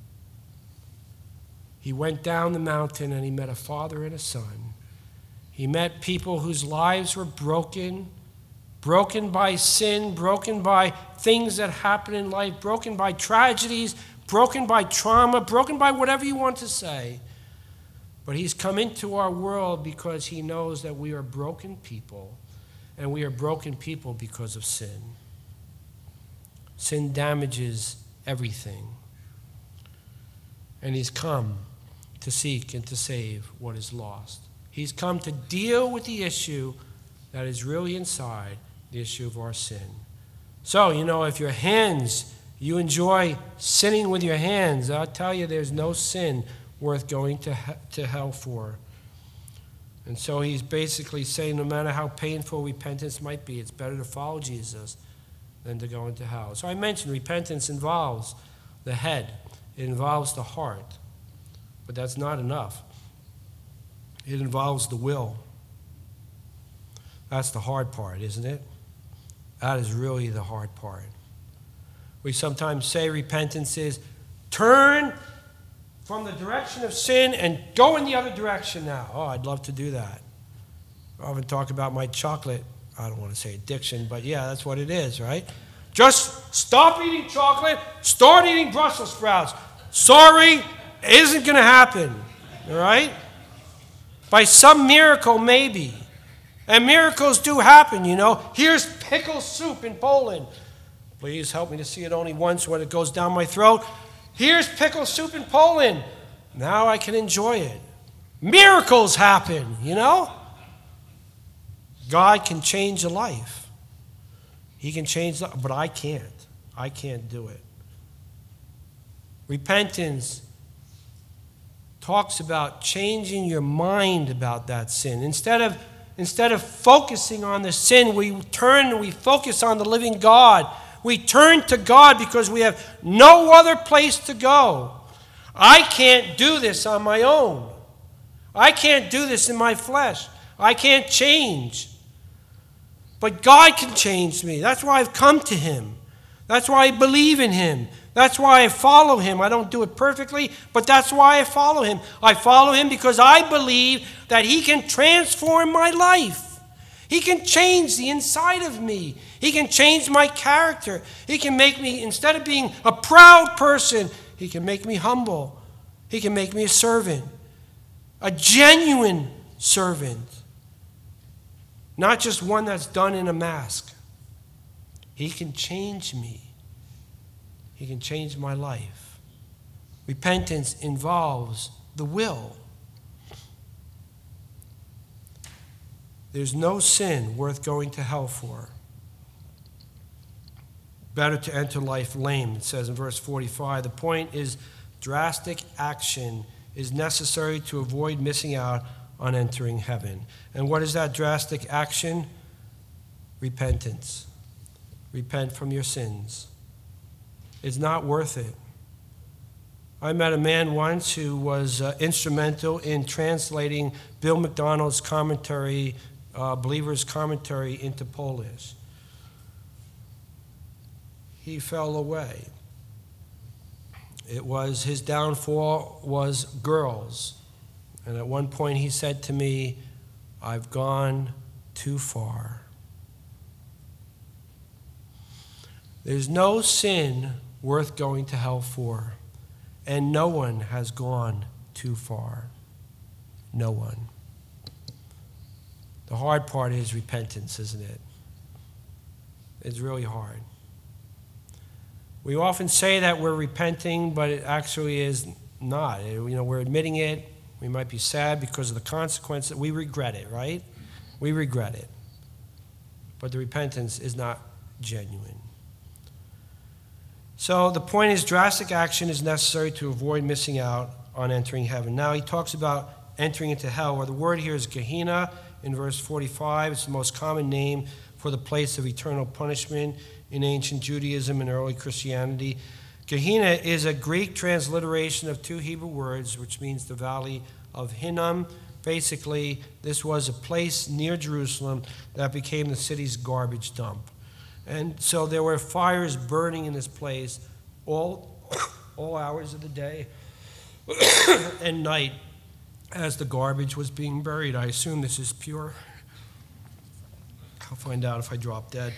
He went down the mountain and he met a father and a son. He met people whose lives were broken by sin, broken by things that happen in life, broken by tragedies, broken by trauma, broken by whatever you want to say. But he's come into our world because he knows that we are broken people, and we are broken people because of sin. Sin damages everything. And he's come to seek and to save what is lost. He's come to deal with the issue that is really inside, the issue of our sin. So, you know, if your hands, you enjoy sinning with your hands, I'll tell you there's no sin worth going to hell for. And so he's basically saying no matter how painful repentance might be, it's better to follow Jesus than to go into hell. So I mentioned repentance involves the head. It involves the heart. But that's not enough. It involves the will. That's the hard part, isn't it? That is really the hard part. We sometimes say repentance is turn from the direction of sin and go in the other direction now. Oh, I'd love to do that. I often talk about my chocolate, I don't want to say addiction, but yeah, that's what it is, right? Just stop eating chocolate, start eating Brussels sprouts. Sorry, it isn't going to happen, all right? By some miracle, maybe. And miracles do happen, you know. Here's pickle soup in Poland. Please help me to see it only once when it goes down my throat. Here's pickle soup in Poland. Now I can enjoy it. Miracles happen, you know. God can change a life. He can change, but I can't. I can't do it. Repentance talks about changing your mind about that sin. Instead of focusing on the sin, we turn and we focus on the living God. We turn to God because we have no other place to go. I can't do this on my own. I can't do this in my flesh. I can't change. But God can change me. That's why I've come to him. That's why I believe in him. That's why I follow him. I don't do it perfectly, but that's why I follow him. I follow him because I believe that he can transform my life. He can change the inside of me. He can change my character. He can make me, instead of being a proud person, he can make me humble. He can make me a servant, a genuine servant, not just one that's done in a mask. He can change me. He can change my life. Repentance involves the will. There's no sin worth going to hell for. Better to enter life lame, it says in verse 45. The point is drastic action is necessary to avoid missing out on entering heaven. And what is that drastic action? Repentance. Repent from your sins. It's not worth it. I met a man once who was instrumental in translating Bill McDonald's commentary, Believer's Commentary, into Polish. He fell away. His downfall was girls. And at one point he said to me, "I've gone too far." There's no sin worth going to hell for, and no one has gone too far. No one. The hard part is repentance, isn't it? It's really hard. We often say that we're repenting, but it actually is not. We're admitting it. We might be sad because of the consequences. We regret it, right? We regret it. But the repentance is not genuine. So the point is, drastic action is necessary to avoid missing out on entering heaven. Now he talks about entering into hell, or the word here is Gehenna in verse 45. It's the most common name for the place of eternal punishment in ancient Judaism and early Christianity. Gehenna is a Greek transliteration of two Hebrew words, which means the valley of Hinnom. Basically, this was a place near Jerusalem that became the city's garbage dump. And so there were fires burning in this place all hours of the day and night as the garbage was being buried. I assume this is pure. I'll find out if I drop dead.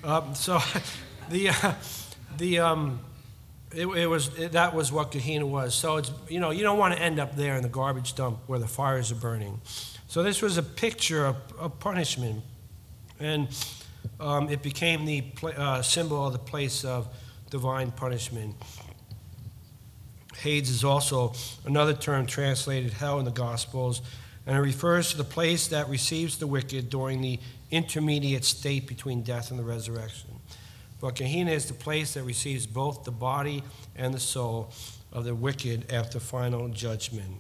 That was what Gehenna was. So it's, you don't want to end up there in the garbage dump where the fires are burning. So this was a picture of punishment, and it became the symbol of the place of divine punishment. Hades is also another term translated hell in the Gospels, and it refers to the place that receives the wicked during the intermediate state between death and the resurrection. But Gehenna is the place that receives both the body and the soul of the wicked after final judgment.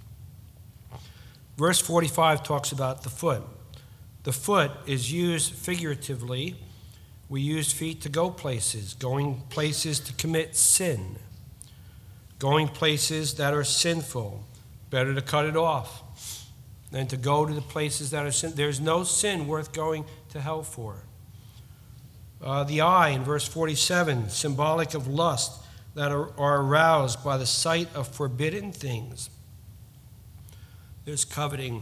Verse 45 talks about the foot. The foot is used figuratively. We use feet to go places, going places to commit sin, going places that are sinful. Better to cut it off than to go to the places that are sin. There's no sin worth going to hell for. The eye in verse 47, symbolic of lust that are aroused by the sight of forbidden things. There's coveting,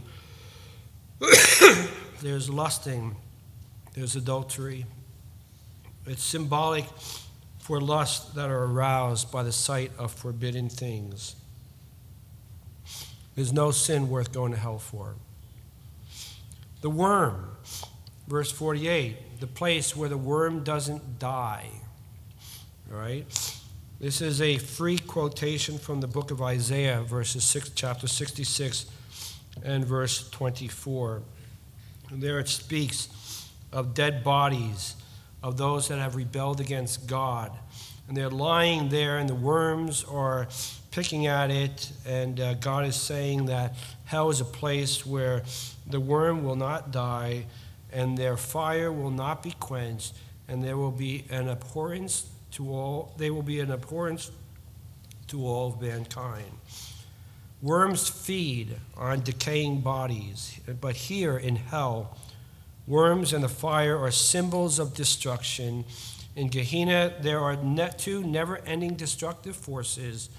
there's lusting, there's adultery. It's symbolic for lust that are aroused by the sight of forbidden things. There's no sin worth going to hell for. The worm, verse 48, the place where the worm doesn't die. All right? This is a free quotation from the book of Isaiah, chapter 66 and verse 24. And there it speaks of dead bodies, of those that have rebelled against God. And they're lying there, and the worms are picking at it, and God is saying that hell is a place where the worm will not die, and their fire will not be quenched, and there will be an abhorrence to all. They will be an abhorrence to all of mankind. Worms feed on decaying bodies, but here in hell, worms and the fire are symbols of destruction. In Gehenna, there are two never-ending destructive forces.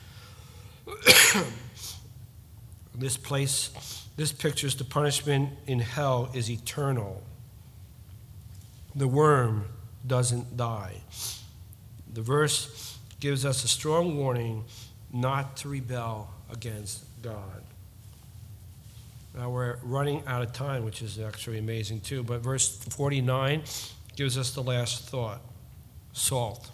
This pictures the punishment in hell is eternal. The worm doesn't die. The verse gives us a strong warning not to rebel against God. Now we're running out of time, which is actually amazing too, but verse 49 gives us the last thought. Salt.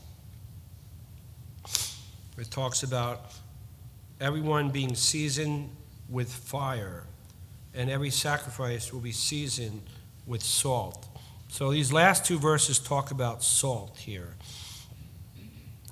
It talks about everyone being seasoned with fire, and every sacrifice will be seasoned with salt. So these last two verses talk about salt here.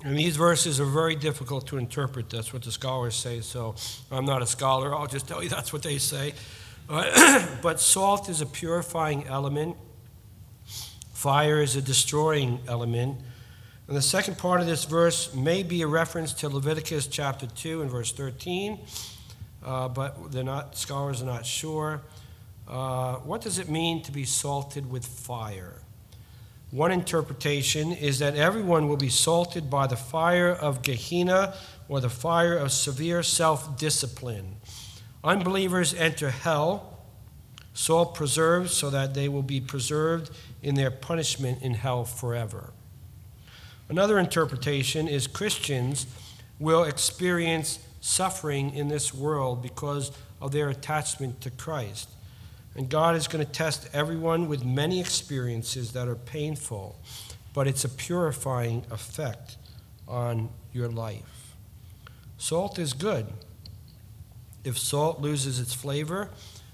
And these verses are very difficult to interpret. That's what the scholars say. So I'm not a scholar. I'll just tell you that's what they say. But salt is a purifying element. Fire is a destroying element. And the second part of this verse may be a reference to Leviticus chapter 2 and verse 13, but scholars are not sure. What does it mean to be salted with fire? One interpretation is that everyone will be salted by the fire of Gehenna, or the fire of severe self-discipline. Unbelievers enter hell, salt preserved so that they will be preserved in their punishment in hell forever. Another interpretation is Christians will experience suffering in this world because of their attachment to Christ. And God is going to test everyone with many experiences that are painful, but it's a purifying effect on your life. Salt is good. If salt loses its flavor,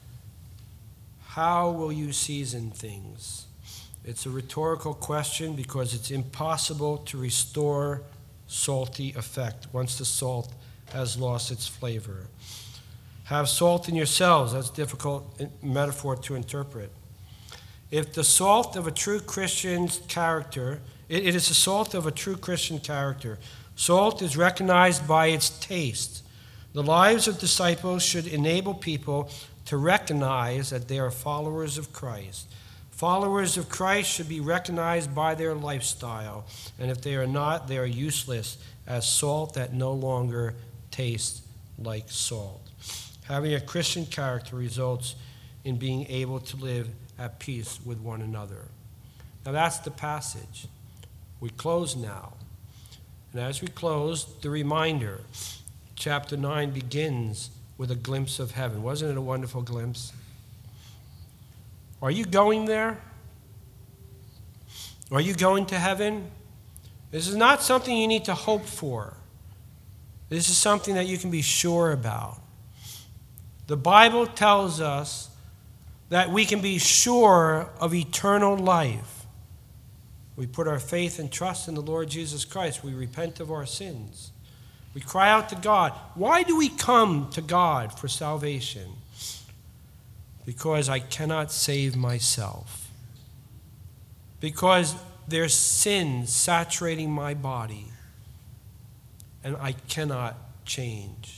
how will you season things? It's a rhetorical question because it's impossible to restore salty effect once the salt has lost its flavor. Have salt in yourselves. That's a difficult metaphor to interpret. If the salt of a true Christian's character, it is the salt of a true Christian character. Salt is recognized by its taste. The lives of disciples should enable people to recognize that they are followers of Christ. Followers of Christ should be recognized by their lifestyle, and if they are not, they are useless as salt that no longer tastes like salt. Having a Christian character results in being able to live at peace with one another. Now that's the passage. We close now. And as we close, the reminder. Chapter 9 begins with a glimpse of heaven. Wasn't it a wonderful glimpse? Are you going there? Are you going to heaven? This is not something you need to hope for. This is something that you can be sure about. The Bible tells us that we can be sure of eternal life. We put our faith and trust in the Lord Jesus Christ. We repent of our sins. We cry out to God. Why do we come to God for salvation? Because I cannot save myself. Because there's sin saturating my body, and I cannot change.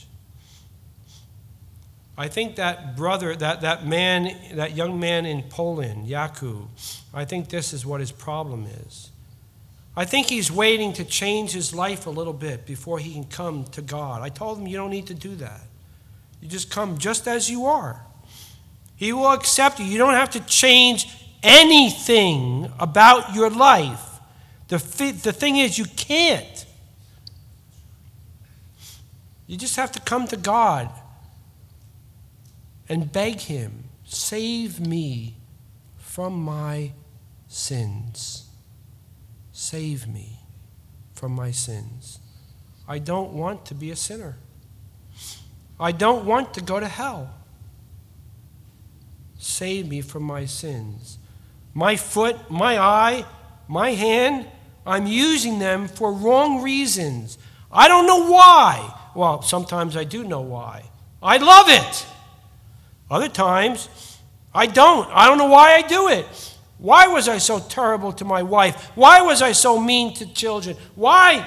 I think that brother, that young man in Poland, Jakub, I think this is what his problem is. I think he's waiting to change his life a little bit before he can come to God. I told him you don't need to do that. You just come just as you are. He will accept you. You don't have to change anything about your life. The thing is, you can't. You just have to come to God and beg him, save me from my sins. Save me from my sins. I don't want to be a sinner. I don't want to go to hell. Save me from my sins. My foot, my eye, my hand, I'm using them for wrong reasons. I don't know why. Well, sometimes I do know why. I love it. Other times, I don't. I don't know why I do it. Why was I so terrible to my wife? Why was I so mean to children? Why?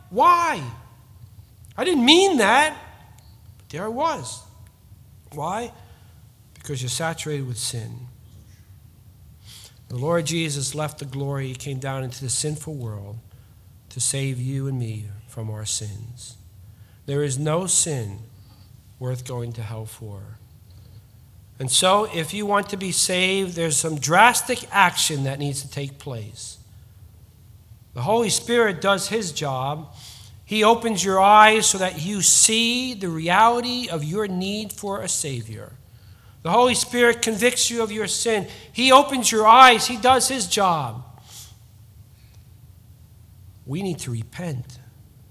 I didn't mean that. But there I was. Why? Because you're saturated with sin. The Lord Jesus left the glory. He came down into the sinful world to save you and me from our sins. There is no sin worth going to hell for. And so, if you want to be saved, there's some drastic action that needs to take place. The Holy Spirit does His job. He opens your eyes so that you see the reality of your need for a Savior. The Holy Spirit convicts you of your sin. He opens your eyes. He does His job. We need to repent.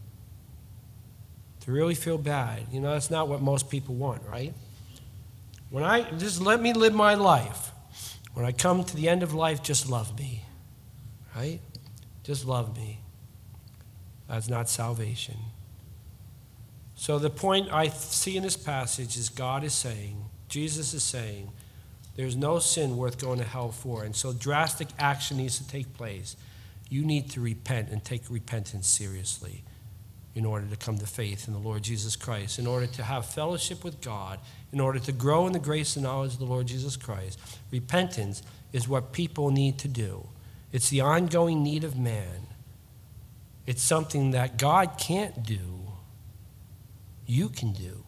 To really feel bad. You know, that's not what most people want, right? Just let me live my life. When I come to the end of life, just love me. Right? Just love me. That's not salvation. So the point I see in this passage is God is saying, Jesus is saying, there's no sin worth going to hell for. And so drastic action needs to take place. You need to repent and take repentance seriously in order to come to faith in the Lord Jesus Christ, in order to have fellowship with God, in order to grow in the grace and knowledge of the Lord Jesus Christ. Repentance is what people need to do. It's the ongoing need of man. It's something that God can't do. You can do.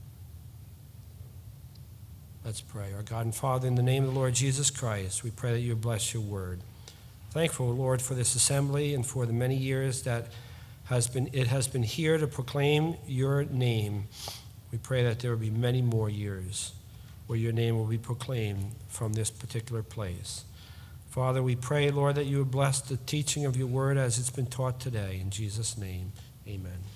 Let's pray. Our God and Father, in the name of the Lord Jesus Christ, we pray that you bless your word. Thankful, Lord, for this assembly and for the many years that it has been here to proclaim your name. We pray that there will be many more years where your name will be proclaimed from this particular place. Father, we pray, Lord, that you would bless the teaching of your word as it's been taught today. In Jesus' name, amen.